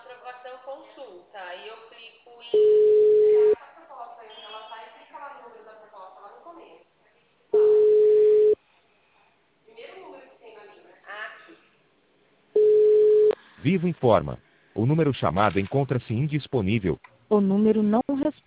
aprovação consulta. Aí eu clico em a proposta, ela sai e clica lá no número da proposta, lá no começo. Primeiro número que tem na linha. Aqui. Vivo informa. O número chamado encontra-se indisponível. O número não responde.